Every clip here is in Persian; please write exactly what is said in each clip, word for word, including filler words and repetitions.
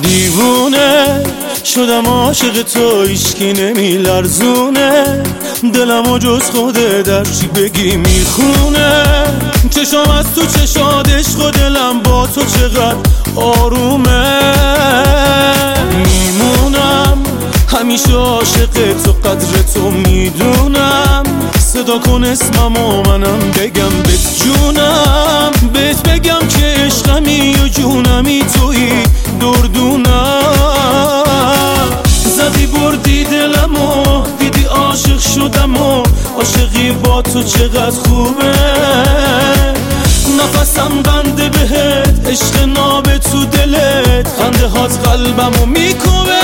دیوونه شدم عاشق تو، هیچکی نمیلرزونه دلمو جز خوده در چی بگی میخونه. چشام از تو چشاد عشق و دلم با تو چقدر آرومه. میمونم همیشه عاشق تو، قدر تو میدونم. صدا کن اسممو منم بگم بهت جونم، بهت بگم که عشقمی و جونمی تویی دردونم. زدی بردی دلمو، دیدی عاشق شدم و عاشقی با تو چقدر خوبه. نفسم بنده بهت، عشق ناب تو دلت، خنده هات قلبمو میکوبه.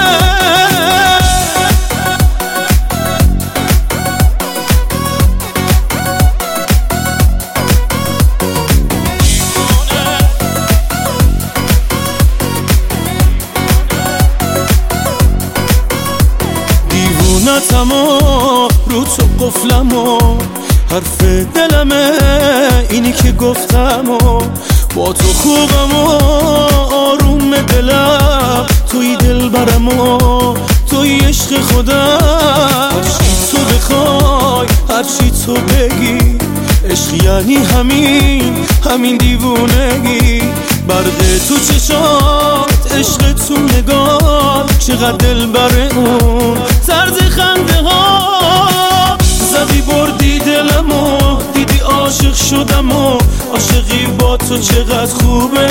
دیوونتمو رو تو قفلمو، حرف دلمه اینی که گفتمو. با تو خوبمو آروم دلم، توی دل برمو، توی عشق خودم. هرچی تو بخوای، هرچی تو بگی، عشق یعنی همین همین دیوونگی. برق تو چشات، عشق تو نگاه، چقدر دل بر اون طرز خنده ها. زدی بردی دلمو، دیدی عاشق شدم و عاشقی با تو چقدر خوبه.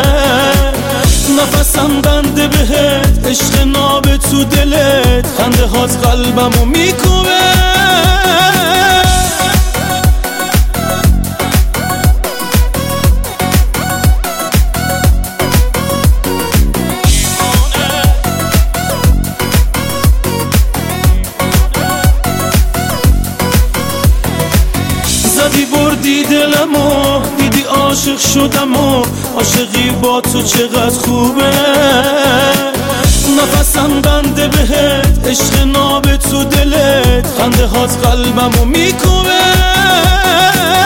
نفسم بنده بهت، عشق ناب تو دلت، خنده هات قلبمو میکوبه. زدی بردی دلمو، دیدی عاشق شدم و عاشقی با تو چقدر خوبه. نفسم بنده بهت، عشق ناب تو دلت، خنده هات قلبمو میکوبه.